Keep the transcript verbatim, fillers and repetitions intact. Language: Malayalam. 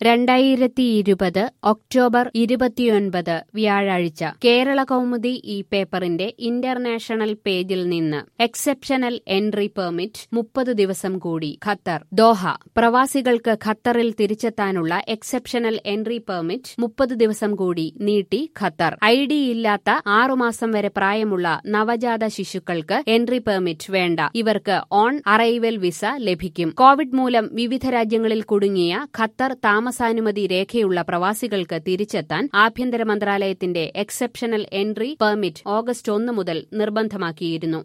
രണ്ടായിരത്തി ഇരുപത് ഒക്ടോബർ ഇരുപത്തിയൊൻപത് വ്യാഴാഴ്ച കേരള കൗമുദി ഈ പേപ്പറിന്റെ ഇന്റർനാഷണൽ പേജിൽ നിന്ന് എക്സെപ്ഷണൽ എൻട്രി പെർമിറ്റ് മുപ്പത് ദിവസം കൂടി ഖത്തർ. ദോഹ. പ്രവാസികൾക്ക് ഖത്തറിൽ തിരിച്ചെത്താനുള്ള എക്സെപ്ഷണൽ എൻട്രി പെർമിറ്റ് മുപ്പത് ദിവസം കൂടി നീട്ടി ഖത്തർ. ഐ ഡി ഇല്ലാത്ത ആറുമാസം വരെ പ്രായമുള്ള നവജാത ശിശുക്കൾക്ക് എൻട്രി പെർമിറ്റ് വേണ്ട. ഇവർക്ക് ഓൺ അറൈവൽ വിസ ലഭിക്കും. കോവിഡ് മൂലം വിവിധ രാജ്യങ്ങളിൽ കുടുങ്ങിയ ഖത്തർ താമസാനുമതി രേഖയുള്ള പ്രവാസികൾക്ക് തിരിച്ചെത്താൻ ആഭ്യന്തര മന്ത്രാലയത്തിന്റെ എക്സെപ്ഷണൽ എൻട്രി പെർമിറ്റ് ഓഗസ്റ്റ് ഒന്ന് മുതൽ നിർബന്ധമാക്കിയിരുന്നു.